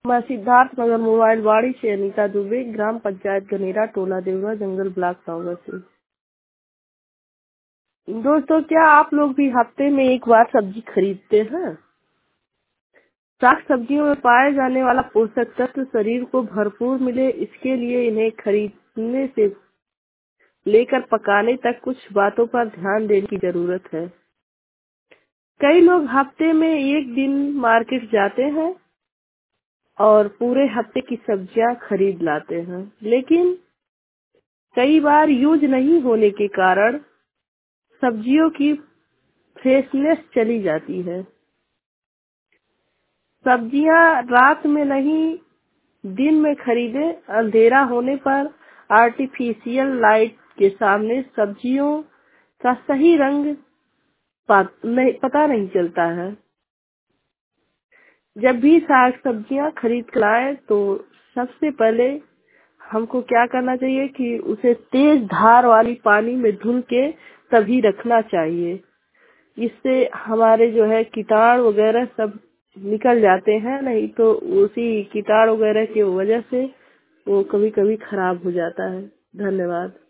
मैं सिद्धार्थ नगर मोबाइल वाड़ी से अनीता दुबे, ग्राम पंचायत गनेरा, टोला देवरा, जंगल ब्लॉक सागर से। दोस्तों, क्या आप लोग भी हफ्ते में एक बार सब्जी खरीदते हैं? साग सब्जियों में पाए जाने वाला पोषक तत्व शरीर को भरपूर मिले, इसके लिए इन्हें खरीदने से लेकर पकाने तक कुछ बातों पर ध्यान देने की जरूरत है। कई लोग हफ्ते में एक दिन मार्केट जाते हैं और पूरे हफ्ते की सब्जियां खरीद लाते हैं, लेकिन कई बार यूज नहीं होने के कारण सब्जियों की फ्रेशनेस चली जाती है। सब्जियां रात में नहीं, दिन में खरीदें। अंधेरा होने पर आर्टिफिशियल लाइट के सामने सब्जियों का सही रंग पता नहीं चलता है। जब भी साग सब्जियां खरीद कर लाए तो सबसे पहले हमको क्या करना चाहिए कि उसे तेज धार वाली पानी में धुल के तभी रखना चाहिए। इससे हमारे जो है कीटाणु वगैरह सब निकल जाते हैं, नहीं तो उसी कीटाणु वगैरह की वजह से वो कभी कभी खराब हो जाता है। धन्यवाद।